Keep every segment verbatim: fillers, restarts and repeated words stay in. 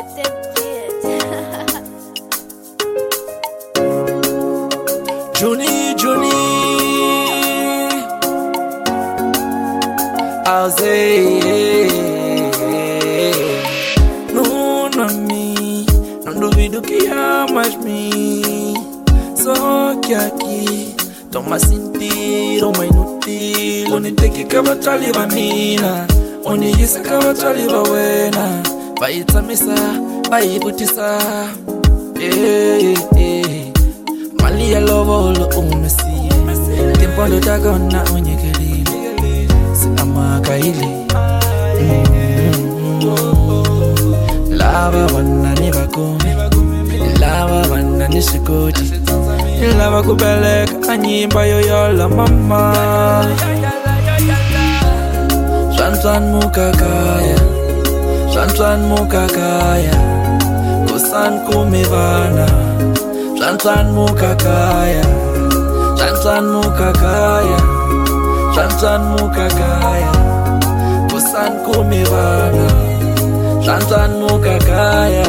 Johnny, Johnny, I'll say, no, not me, no, no, we do kia mais me, só que aqui, toma sentido, mas inútil, onde tem que acabar a liva mina, onde isso acaba a liva buena, vai tamisa, vai butisa, eh, eh. Malia lovo lo umesi Tempo ndo tagona onyekelile Si amaka ile Lava wana ni bakome Lava wana ni shikoti Lava kubeleka anyimba yoyola mama Shantwan mukakaya Shantwan mukakaya Kusan kumivana Shantwan mukakaya, Shantwan mukakaya, Shantwan mukakaya, Kusan kumivana, Shantwan mukakaya.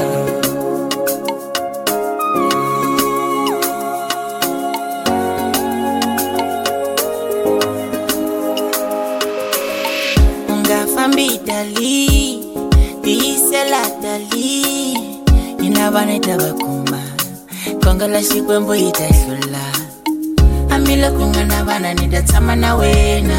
Unga fambi dali, diisela dali, inabane tabakuma. Kongala shikwembo itashula Amila kungana bana nidatsama na wena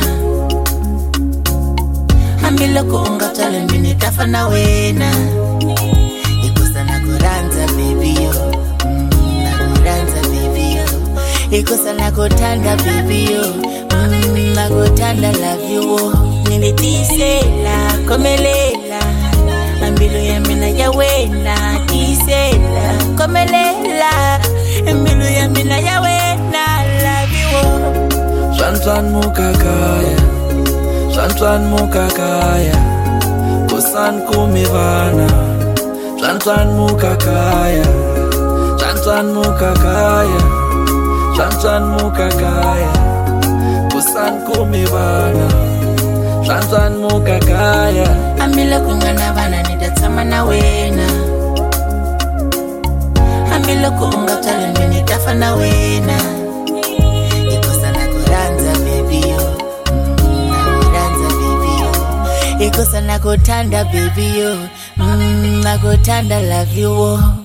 Amila kuunga tale mini tafa na wena Ikosa na kuranza baby yo mm, Na kuranza baby yo Ikosa na kutanda baby yo mm, Na kutanda love you Nilitisela komelela Ambilo ya mina ya wena Tisela komelela Ambilo ya mina ya wena Love you Shantwan mukakaya Shantwan mukakaya Kusan kumivana Shantwan mukakaya Shantwan mukakaya Shantwan mukakaya Kusan kumivana Shantwan mukakaya Amila kungana bana nidatsama na wena Amila kuunga tale mini tafa na wena Ikosa na kuranza baby yo mm, Na kuranza baby yo Ikosa na kutanda baby yo mm, Na kutanda love you